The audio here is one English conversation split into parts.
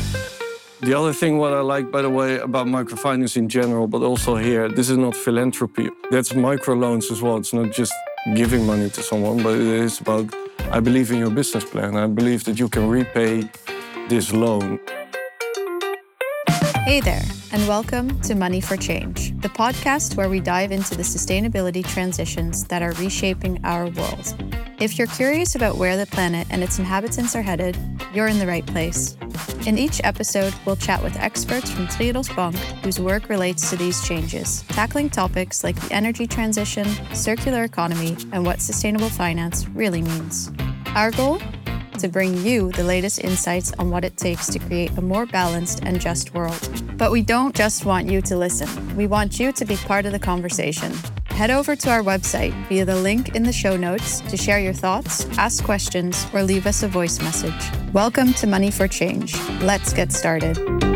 The other thing what I like, by the way, about microfinance in general, but also here, this is not philanthropy. That's microloans as well. It's not just giving money to someone, but it is about, I believe in your business plan. I believe that you can repay this loan. Hey there, and welcome to Money for Change, the podcast where we dive into the sustainability transitions that are reshaping our world. If you're curious about where the planet and its inhabitants are headed, you're in the right place. In each episode, we'll chat with experts from Triodos Bank whose work relates to these changes, tackling topics like the energy transition, circular economy, and what sustainable finance really means. Our goal? To bring you the latest insights on what it takes to create a more balanced and just world. But we don't just want you to listen. We want you to be part of the conversation. Head over to our website via the link in the show notes to share your thoughts, ask questions, or leave us a voice message. Welcome to Money for Change. Let's get started.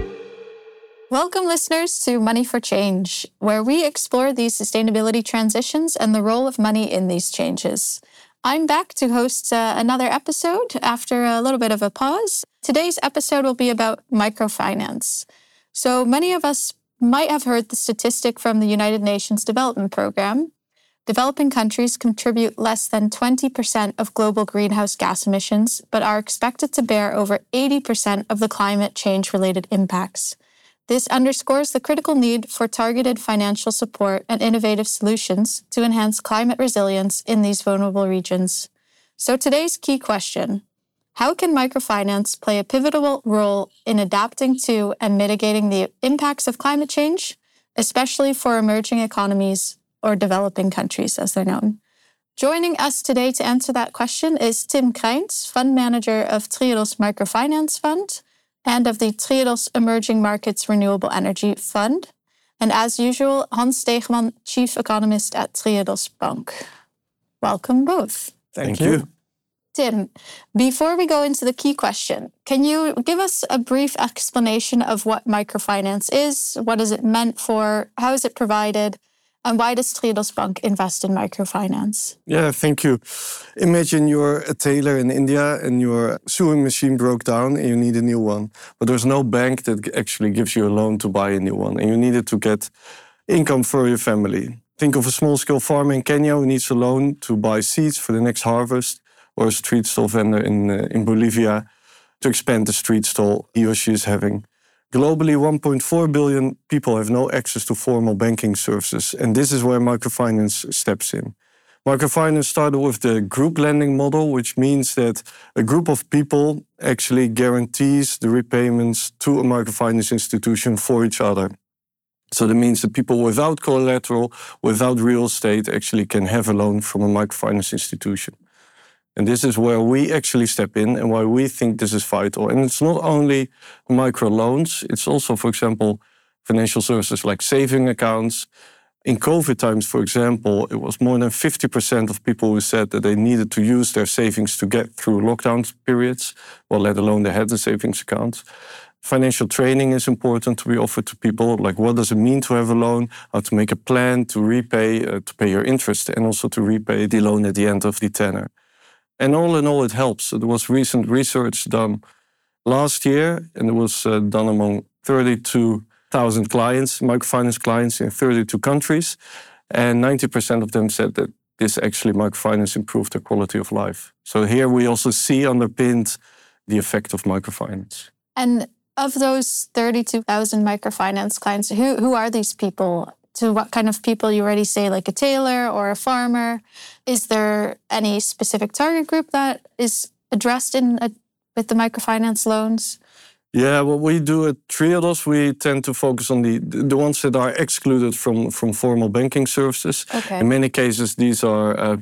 Welcome, listeners, to Money for Change, where we explore these sustainability transitions and the role of money in these changes. I'm back to host another episode after a little bit of a pause. Today's episode will be about microfinance. So many of us might have heard the statistic from the United Nations Development Programme. Developing countries contribute less than 20% of global greenhouse gas emissions, but are expected to bear over 80% of the climate change-related impacts. This underscores the critical need for targeted financial support and innovative solutions to enhance climate resilience in these vulnerable regions. So today's key question: how can microfinance play a pivotal role in adapting to and mitigating the impacts of climate change, especially for emerging economies or developing countries as they're known? Joining us today to answer that question is Tim Krijns, Fund Manager of Triodos Microfinance Fund and of the Triodos Emerging Markets Renewable Energy Fund. And as usual, Hans Steegman, Chief Economist at Triodos Bank. Welcome both. Thank you. Tim, before we go into the key question, can you give us a brief explanation of what microfinance is? What is it meant for? How is it provided? And why does Triodos Bank invest in microfinance? Yeah, thank you. Imagine you're a tailor in India and your sewing machine broke down and you need a new one. But there's no bank that actually gives you a loan to buy a new one. And you need it to get income for your family. Think of a small-scale farmer in Kenya who needs a loan to buy seeds for the next harvest, or a street stall vendor in Bolivia to expand the street stall he or she is having. Globally, 1.4 billion people have no access to formal banking services, and this is where microfinance steps in. Microfinance started with the group lending model, which means that a group of people actually guarantees the repayments to a microfinance institution for each other. So that means that people without collateral, without real estate, actually can have a loan from a microfinance institution. And this is where we actually step in and why we think this is vital. And it's not only microloans, it's also, for example, financial services like saving accounts. In COVID times, for example, it was more than 50% of people who said that they needed to use their savings to get through lockdown periods, well, let alone they had the savings accounts. Financial training is important to be offered to people, like what does it mean to have a loan, how to make a plan to repay, to pay your interest, and also to repay the loan at the end of the tenor. And all in all, it helps. There was recent research done last year, and it was done among 32,000 clients, microfinance clients in 32 countries. And 90% of them said that this actually microfinance improved their quality of life. So here we also see underpinned the effect of microfinance. And of those 32,000 microfinance clients, who are these people? To what kind of people? You already say like a tailor or a farmer. Is there any specific target group that is addressed with the microfinance loans? Yeah, what we do at Triodos, we tend to focus on the ones that are excluded from formal banking services. Okay. In many cases, these are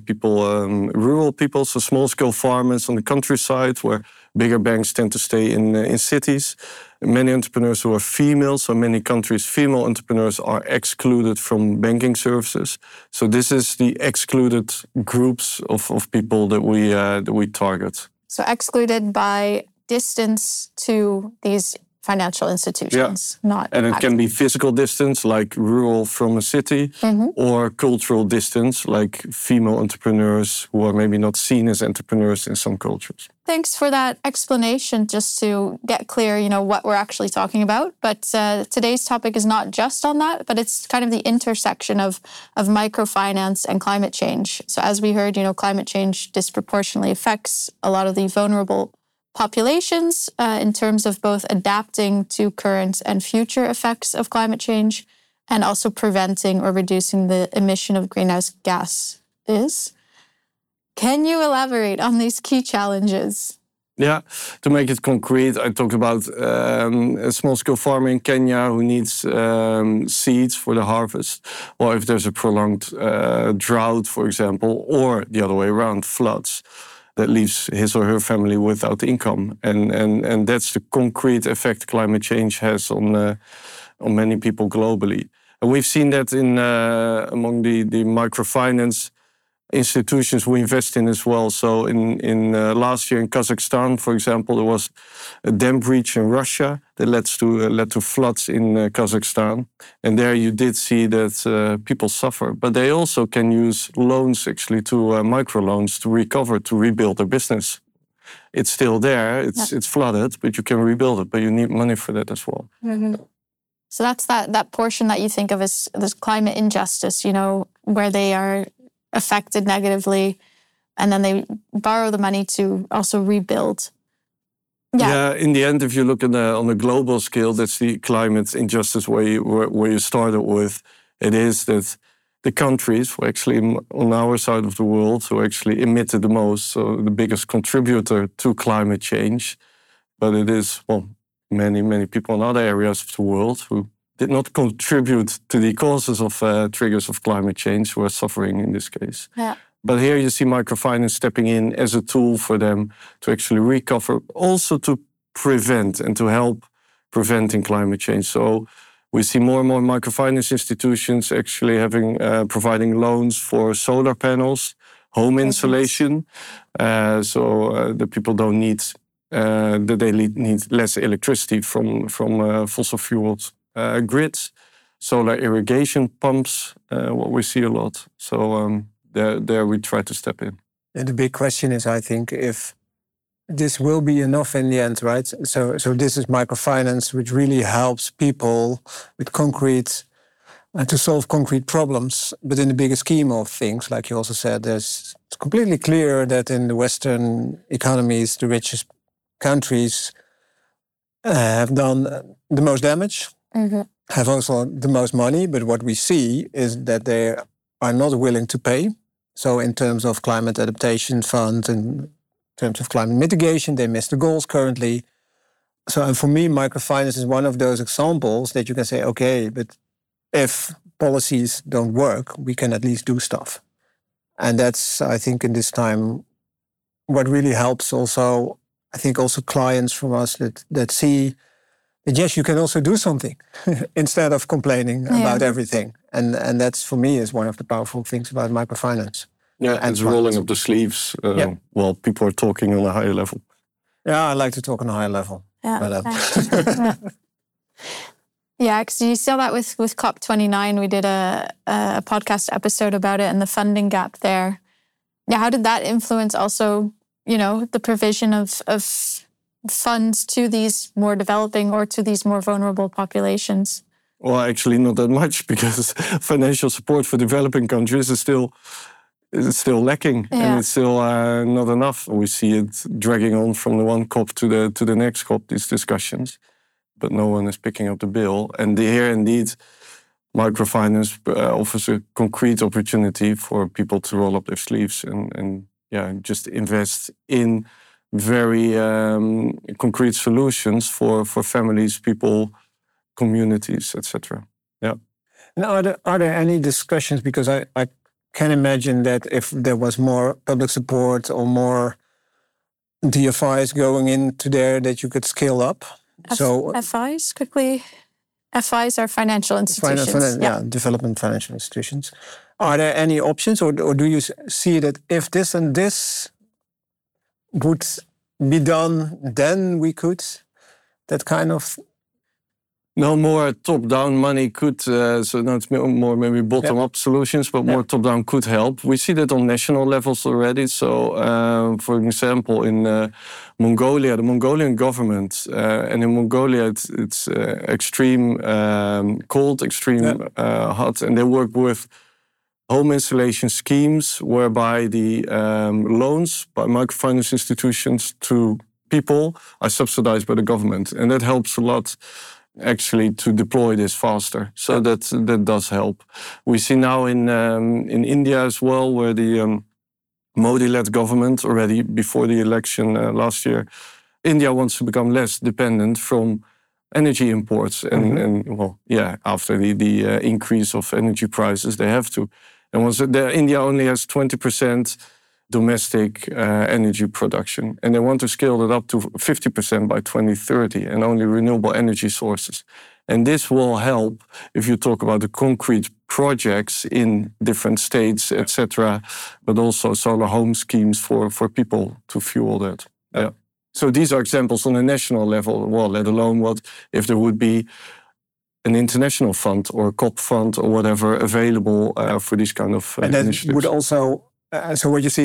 rural people, so small-scale farmers on the countryside where bigger banks tend to stay in cities. Many entrepreneurs who are female, so in many countries, female entrepreneurs are excluded from banking services. So this is the excluded groups of people that we target. So excluded by distance to these financial institutions, not. And it can be physical distance, like rural from a city, or cultural distance, like female entrepreneurs who are maybe not seen as entrepreneurs in some cultures. Thanks for that explanation, just to get clear, what we're actually talking about. But today's topic is not just on that, but it's kind of the intersection of microfinance and climate change. So as we heard, climate change disproportionately affects a lot of the vulnerable populations in terms of both adapting to current and future effects of climate change and also preventing or reducing the emission of greenhouse gases. Can you elaborate on these key challenges? Yeah, to make it concrete, I talked about a small-scale farmer in Kenya who needs seeds for the harvest, or if there's a prolonged drought, for example, or the other way around, floods, that leaves his or her family without income. And that's the concrete effect climate change has on many people globally. And we've seen that among the microfinance institutions we invest in as well. So in last year in Kazakhstan, for example, there was a dam breach in Russia that led to floods in Kazakhstan. And there you did see that people suffer. But they also can use loans, actually, to microloans to recover, to rebuild their business. It's still there, it's flooded, but you can rebuild it. But you need money for that as well. Mm-hmm. So that's that portion that you think of as climate injustice, where they are affected negatively, and then they borrow the money to also rebuild. Yeah, in the end, if you look on a global scale, that's the climate injustice where you started with. It is that the countries who actually on our side of the world who actually emitted the most, so the biggest contributor to climate change. But it is, many people in other areas of the world who did not contribute to the causes of triggers of climate change who are suffering in this case. Yeah. But here you see microfinance stepping in as a tool for them to actually recover, also to prevent and to help preventing climate change. So we see more and more microfinance institutions actually providing loans for solar panels, home insulation, so the people don't need, they need less electricity from fossil fuels. Grids, solar irrigation pumps, what we see a lot. So there we try to step in. And the big question is, I think, if this will be enough in the end, right? So this is microfinance, which really helps people with concrete, to solve concrete problems. But in the bigger scheme of things, like you also said, it's completely clear that in the Western economies, the richest countries have done the most damage. Mm-hmm. Have also the most money, but what we see is that they are not willing to pay. So in terms of climate adaptation funds, in terms of climate mitigation, they miss the goals currently. So and for me, microfinance is one of those examples that you can say, okay, but if policies don't work, we can at least do stuff. And that's, I think, in this time, what really helps also, I think also clients from us that see that yes, you can also do something instead of complaining about everything. And that's, for me, is one of the powerful things about microfinance. Yeah, and it's rolling up the sleeves while people are talking on a higher level. Yeah, I like to talk on a higher level. Yeah, but, because you saw that with COP29. We did a podcast episode about it and the funding gap there. Yeah, how did that influence also, the provision of funds to these more developing or to these more vulnerable populations? Well, actually not that much, because financial support for developing countries is still lacking, and it's still not enough. We see it dragging on from the one COP to the next COP, these discussions, but no one is picking up the bill. And here, indeed, microfinance offers a concrete opportunity for people to roll up their sleeves and just invest in very concrete solutions for families, people, communities, etc. Yeah. Now, are there any discussions? Because I can imagine that if there was more public support or more DFIs going into there, that you could scale up. FIs, quickly. FIs are financial institutions. Development financial institutions. Are there any options, or do you see that if this and this would be done, then we could, that kind of No more top-down money could, so now it's more maybe bottom-up solutions, but more top-down could help. We see that on national levels already. So, for example, in Mongolia, the Mongolian government, and in Mongolia it's extreme cold, extreme hot, and they work with home installation schemes whereby the loans by microfinance institutions to people are subsidized by the government. And that helps a lot actually to deploy this faster. So that does help. We see now in India as well, where the Modi-led government already before the election last year, India wants to become less dependent from energy imports. After the increase of energy prices, they have to. And India only has 20% domestic energy production. And they want to scale that up to 50% by 2030 and only renewable energy sources. And this will help if you talk about the concrete projects in different states, etc., but also solar home schemes for people to fuel that. Yeah. So these are examples on a national level, well, let alone what if there would be an international fund or a COP fund or whatever available for these kind of and that initiatives. Would also, so what you say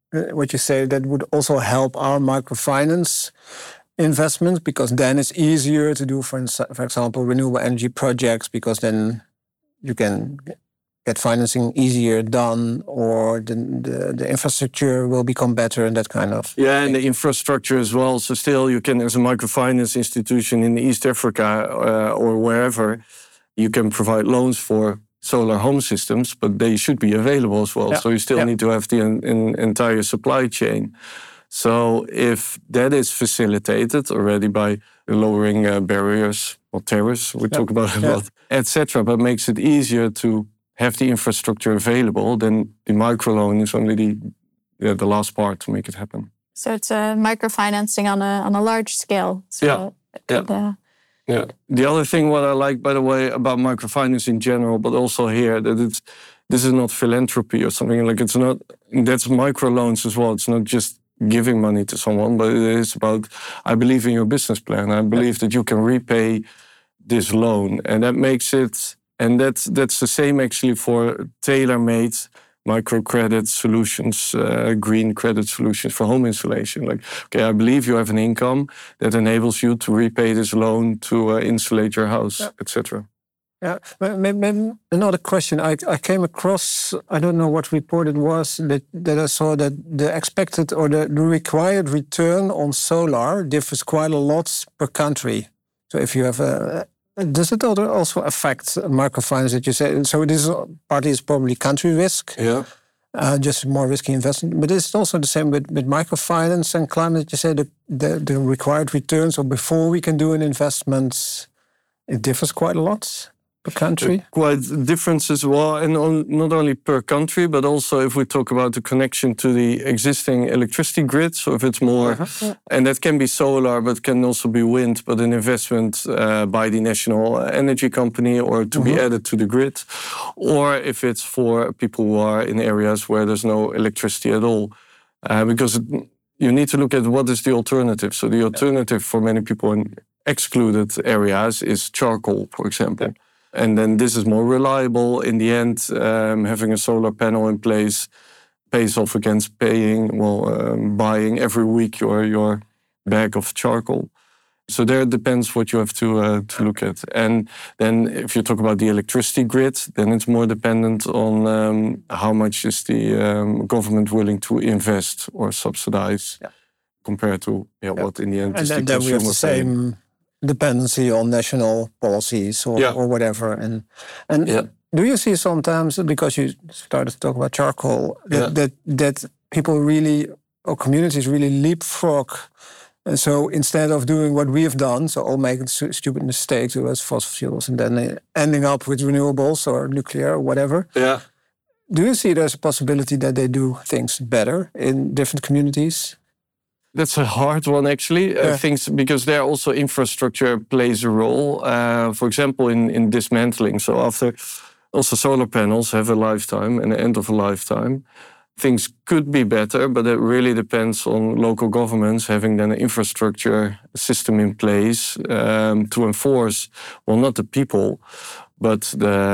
that would also help our microfinance investments, because then it's easier to do, for example, renewable energy projects, because then you can get financing easier done, or the infrastructure will become better and that kind of thing. And the infrastructure as well. So still you can, as a microfinance institution in East Africa or wherever, you can provide loans for solar home systems, but they should be available as well. Yeah. So you still need to have the entire supply chain. So if that is facilitated already by lowering barriers or tariffs, we talk about it a lot, etc., but makes it easier to have the infrastructure available, then the microloan is only the last part to make it happen. So it's microfinancing on a large scale. So The other thing what I like, by the way, about microfinance in general, but also here, that this is not philanthropy or something. Like that's microloans as well. It's not just giving money to someone, but it is about, I believe in your business plan. I believe that you can repay this loan, and that makes it. And that's the same actually for tailor-made microcredit solutions, green credit solutions for home insulation. Like, okay, I believe you have an income that enables you to repay this loan to insulate your house, etc. Yeah, maybe another question. I came across, I don't know what report it was, that I saw that the expected or the required return on solar differs quite a lot per country. So if you have does it also affect microfinance that you say? So this partly is probably country risk, just more risky investment. But it's also the same with microfinance and climate. You say that the required returns, or before we can do an investment, it differs quite a lot per country. Quite difference as well, and not only per country, but also if we talk about the connection to the existing electricity grid. So if it's more, and that can be solar, but can also be wind, but an investment by the national energy company or to be added to the grid, or if it's for people who are in areas where there's no electricity at all, because you need to look at what is the alternative. So the alternative for many people in excluded areas is charcoal, for example. Yeah. And then this is more reliable. In the end, having a solar panel in place pays off against buying every week your bag of charcoal. So there it depends what you have to look at. And then if you talk about the electricity grid, then it's more dependent on how much is the government willing to invest or subsidize compared to what in the end is the consumer. And then we have the same dependency on national policies or whatever. And do you see sometimes, because you started to talk about charcoal, that people really, or communities really leapfrog? And so instead of doing what we have done, so all making stupid mistakes as fossil fuels and then ending up with renewables or nuclear or whatever. Yeah. Do you see there's a possibility that they do things better in different communities? That's a hard one, actually. Things, because there also infrastructure plays a role. For example, in dismantling. So after, also solar panels have a lifetime and an end of a lifetime. Things could be better, but it really depends on local governments having then an infrastructure system in place to enforce, well, not the people, but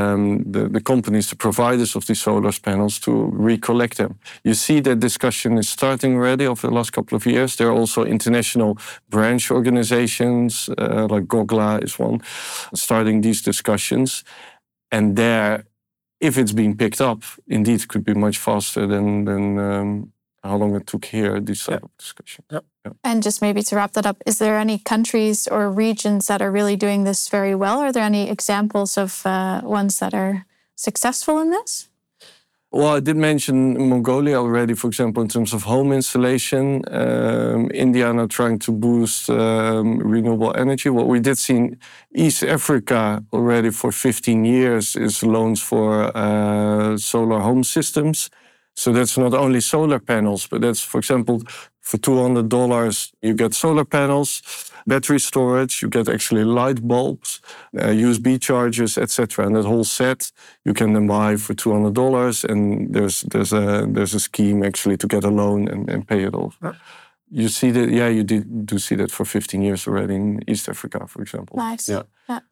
the companies, the providers of these solar panels, to recollect them. You see that discussion is starting already over the last couple of years. There are also international branch organizations, like GOGLA is one, starting these discussions. And there, if it's being picked up, indeed, it could be much faster than how long it took here, these type of discussions. Yep. Yeah. And just maybe to wrap that up, is there any countries or regions that are really doing this very well? Are there any examples of ones that are successful in this? Well, I did mention Mongolia already, for example, in terms of home installation. India now trying to boost renewable energy. What we did see in East Africa already for 15 years is loans for solar home systems. So that's not only solar panels, but that's, for example, for $200, you get solar panels, battery storage, you get actually light bulbs, USB chargers, etc. And that whole set you can then buy for $200. And there's a scheme actually to get a loan and pay it off. You see that, you do see that for 15 years already in East Africa, for example. Nice. Yeah.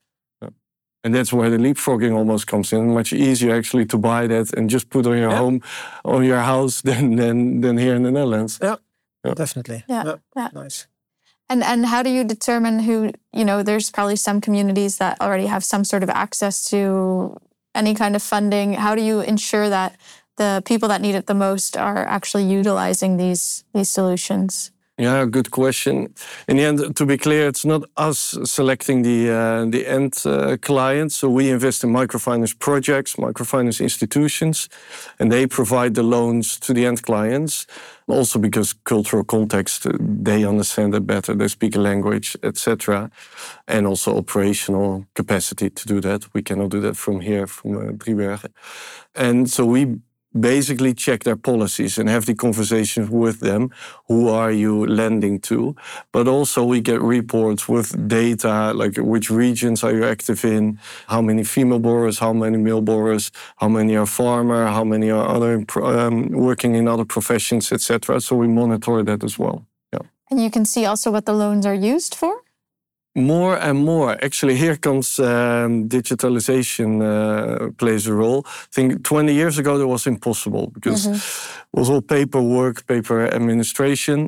And that's where the leapfrogging almost comes in. Much easier actually to buy that and just put on your home, on your house than here in the Netherlands. Yeah. Definitely. Yeah. Nice. And how do you determine who, there's probably some communities that already have some sort of access to any kind of funding. How do you ensure that the people that need it the most are actually utilizing these solutions? Yeah, good question. In the end, to be clear, it's not us selecting the end client. So we invest in microfinance projects, microfinance institutions, and they provide the loans to the end clients. Also because cultural context, they understand it better, they speak a language, etc. And also operational capacity to do that. We cannot do that from here, from Driebergen. And so we basically check their policies and have the conversations with them. Who are you lending to? But also we get reports with data, like which regions are you active in, how many female borrowers, how many male borrowers, how many are farmer, how many are other working in other professions, etc. So we monitor that as well. Yeah. And you can see also what the loans are used for? More and more. Actually, here comes digitalization plays a role. I think 20 years ago, that was impossible because it was all paperwork, paper administration.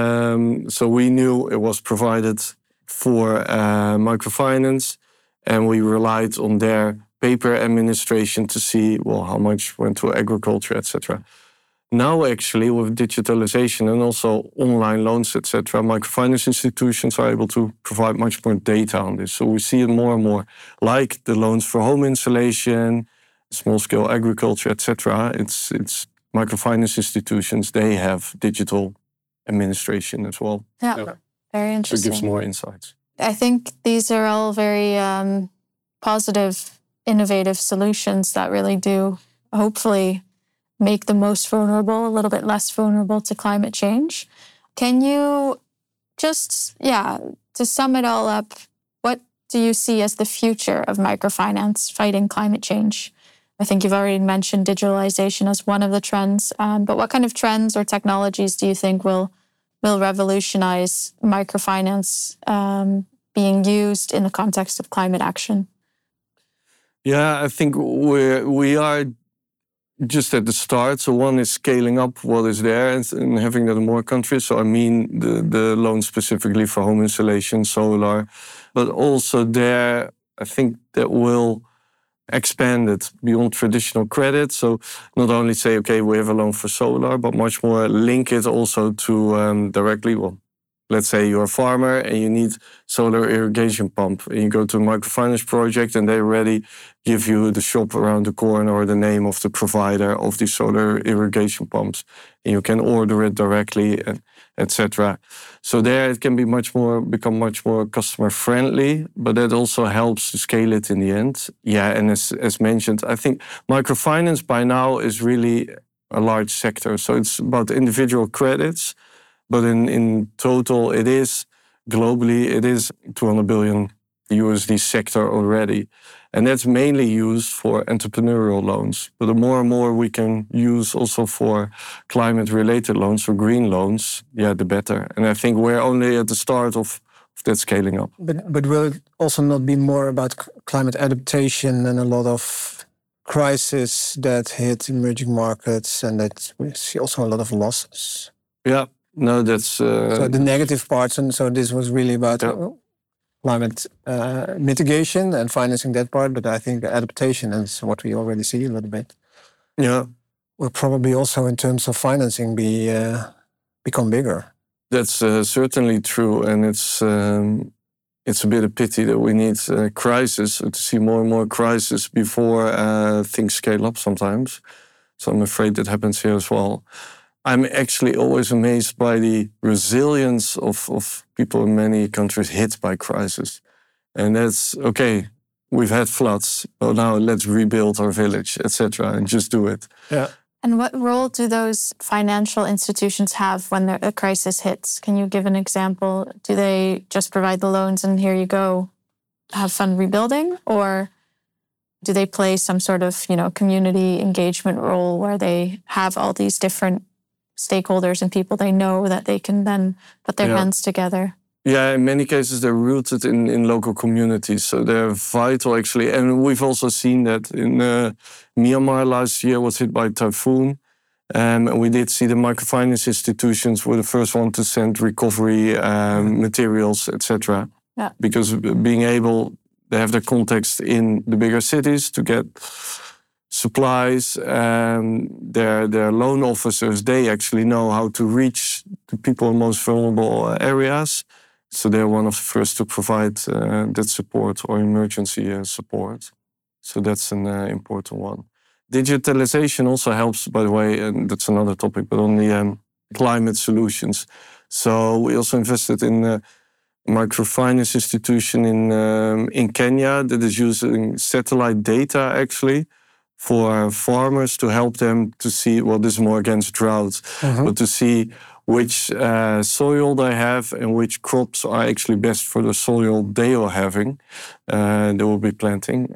So we knew it was provided for microfinance, and we relied on their paper administration to see, well, how much went to agriculture, etc. Now, actually, with digitalization and also online loans, etc., microfinance institutions are able to provide much more data on this. So we see it more and more, like the loans for home installation, small-scale agriculture, etc. It's microfinance institutions, they have digital administration as well. Yeah. Very interesting. So it gives more insights. I think these are all very positive, innovative solutions that really do, hopefully, make the most vulnerable a little bit less vulnerable to climate change. Can you just, to sum it all up, what do you see as the future of microfinance fighting climate change? I think you've already mentioned digitalization as one of the trends, but what kind of trends or technologies do you think will revolutionize microfinance being used in the context of climate action? Yeah, I think we are just at the start. So one is scaling up what is there and having that in more countries. So I mean the loan specifically for home installation, solar, but also there, I think that will expand it beyond traditional credit. So not only say, okay, we have a loan for solar, but much more link it also to directly, well, let's say you're a farmer and you need solar irrigation pump and you go to a microfinance project and they already give you the shop around the corner or the name of the provider of the solar irrigation pumps. And you can order it directly, etc. So there it can be become much more customer friendly, but that also helps to scale it in the end. Yeah, and as mentioned, I think microfinance by now is really a large sector. So it's about individual credits. But in total, globally, it is $200 billion USD sector already. And that's mainly used for entrepreneurial loans. But the more and more we can use also for climate-related loans, for green loans, the better. And I think we're only at the start of that scaling up. But will it also not be more about climate adaptation and a lot of crises that hit emerging markets, and that we see also a lot of losses? Yeah, no, that's... so the negative parts, and so this was really about climate mitigation and financing that part, but I think adaptation is what we already see a little bit. Yeah. Will probably also in terms of financing become bigger. That's certainly true, and it's a bit of pity that we need crisis, to see more and more crisis before things scale up sometimes. So I'm afraid that happens here as well. I'm actually always amazed by the resilience of people in many countries hit by crisis. And that's, okay, we've had floods, well now let's rebuild our village, etc., and just do it. Yeah. And what role do those financial institutions have when a crisis hits? Can you give an example? Do they just provide the loans and here you go, have fun rebuilding? Or do they play some sort of, community engagement role where they have all these different stakeholders and people they know that they can then put their hands together? Yeah, in many cases they're rooted in local communities, so they're vital actually. And we've also seen that in Myanmar last year was hit by a typhoon. And we did see the microfinance institutions were the first one to send recovery materials, etc. Yeah. Because being able, they have their context in the bigger cities to get supplies. Their loan officers, they actually know how to reach the people in most vulnerable areas. So they're one of the first to provide that support or emergency support. So that's an important one. Digitalization also helps, by the way, and that's another topic, but on the climate solutions. So we also invested in a microfinance institution in Kenya that is using satellite data actually for farmers to help them to see, well, this is more against drought, but to see which soil they have and which crops are actually best for the soil they are having, they will be planting.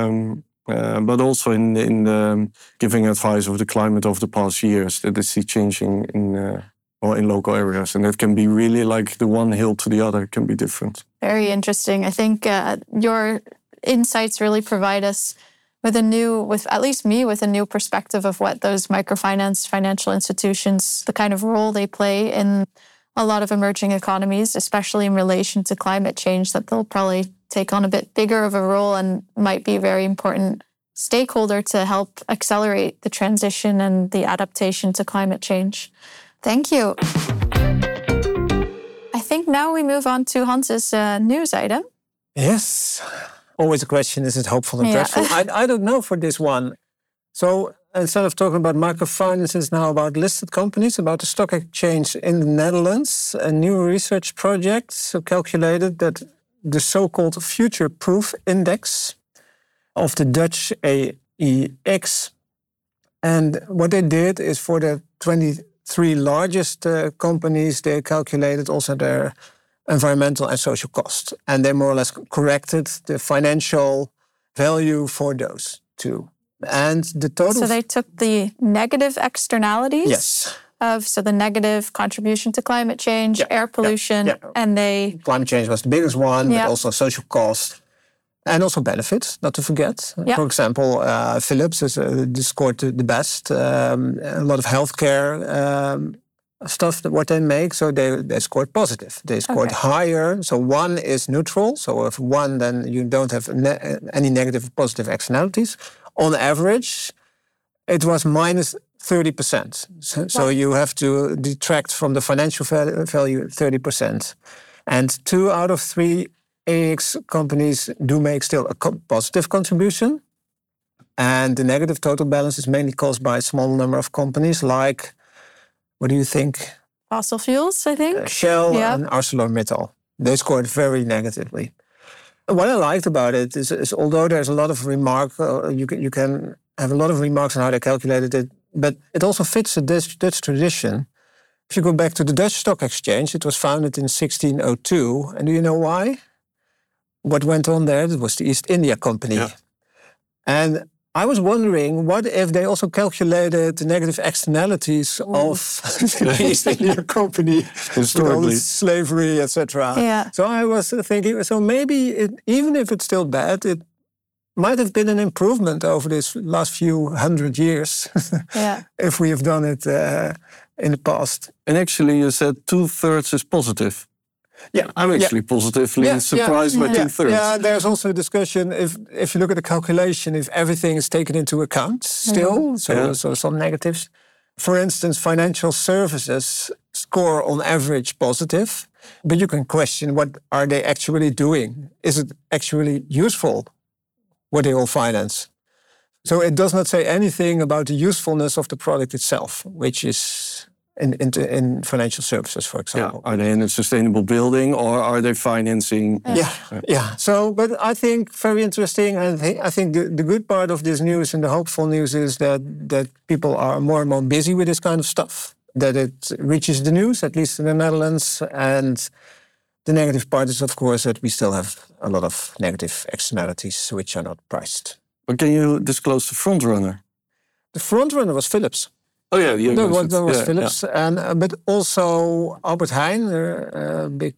But also in giving advice of the climate of the past years that they see changing in local areas. And that can be really like the one hill to the other can be different. Very interesting. I think your insights really provide us with at least me, with a new perspective of what those microfinance financial institutions, the kind of role they play in a lot of emerging economies, especially in relation to climate change, that they'll probably take on a bit bigger of a role and might be a very important stakeholder to help accelerate the transition and the adaptation to climate change. Thank you. I think now we move on to Hans's news item. Yes. Always a question, is it hopeful and dreadful? I don't know for this one. So instead of talking about microfinance, it's now about listed companies, about the stock exchange in the Netherlands. A new research project calculated that the so-called Future Proof Index of the Dutch AEX. And what they did is for the 23 largest companies, they calculated also their environmental and social cost. And they more or less corrected the financial value for those two. And the total... So they took the negative externalities? Yes. So the negative contribution to climate change, air pollution, and they... Climate change was the biggest one, but also social cost. And also benefits, not to forget. For example, Philips scored the best. A lot of healthcare stuff, what they make, so they scored positive. They scored higher. So 1 is neutral. So if 1, then you don't have any negative or positive externalities. On average, it was minus 30%. So you have to detract from the financial value 30%. And 2 out of 3 AEX companies do make still a positive contribution. And the negative total balance is mainly caused by a small number of companies like, what do you think? Fossil fuels, I think. Shell and ArcelorMittal. They scored very negatively. What I liked about it is although there's a lot of you can have a lot of remarks on how they calculated it, but it also fits the Dutch tradition. If you go back to the Dutch Stock Exchange, it was founded in 1602. And do you know why? what went on there, it was the East India Company. Yeah. And I was wondering, what if they also calculated the negative externalities of the East India Company, Historically. slavery, etc. Yeah. So I was thinking, so maybe even if it's still bad, it might have been an improvement over this last few 100 years Yeah. if we have done it in the past. And actually, you said 2/3 is positive. Yeah, I'm actually positively surprised by 2/3. Yeah, there's also a discussion if you look at the calculation, if everything is taken into account still, so some negatives. For instance, financial services score on average positive, but you can question, what are they actually doing? Is it actually useful, what they all finance? So it does not say anything about the usefulness of the product itself, which is in financial services, for example. Yeah. Are they in a sustainable building, or are they financing? Yeah. So, but I think very interesting. And I think the good part of this news and the hopeful news is that people are more and more busy with this kind of stuff, that it reaches the news, at least in the Netherlands. And the negative part is, of course, that we still have a lot of negative externalities which are not priced. But can you disclose the frontrunner? The frontrunner was Philips. Oh yeah, that was Philips, and but also Albert Heijn, a big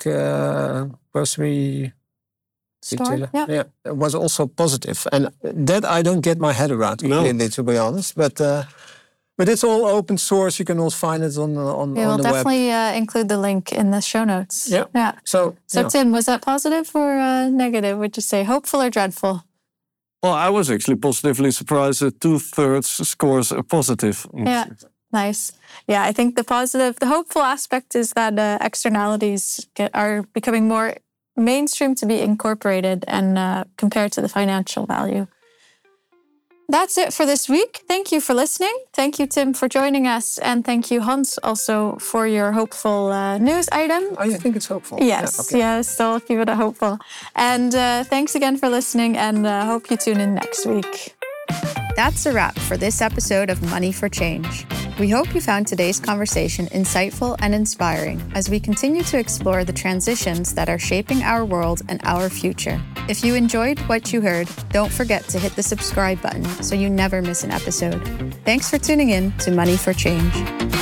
grocery Store, retailer, was also positive, and that I don't get my head around completely, to be honest. But it's all open source. You can also find it on the web. We'll definitely include the link in the show notes. Yeah. So Tim, was that positive or negative? Would you say hopeful or dreadful? Well, I was actually positively surprised that 2/3 scores are positive. Yeah, nice. Yeah, I think the hopeful aspect is that externalities are becoming more mainstream to be incorporated and compared to the financial value. That's it for this week. Thank you for listening. Thank you, Tim, for joining us. And thank you, Hans, also for your hopeful news item. Oh, you think it's hopeful? Yes, still keep it hopeful. And thanks again for listening, and hope you tune in next week. That's a wrap for this episode of Money for Change. We hope you found today's conversation insightful and inspiring as we continue to explore the transitions that are shaping our world and our future. If you enjoyed what you heard, don't forget to hit the subscribe button so you never miss an episode. Thanks for tuning in to Money for Change.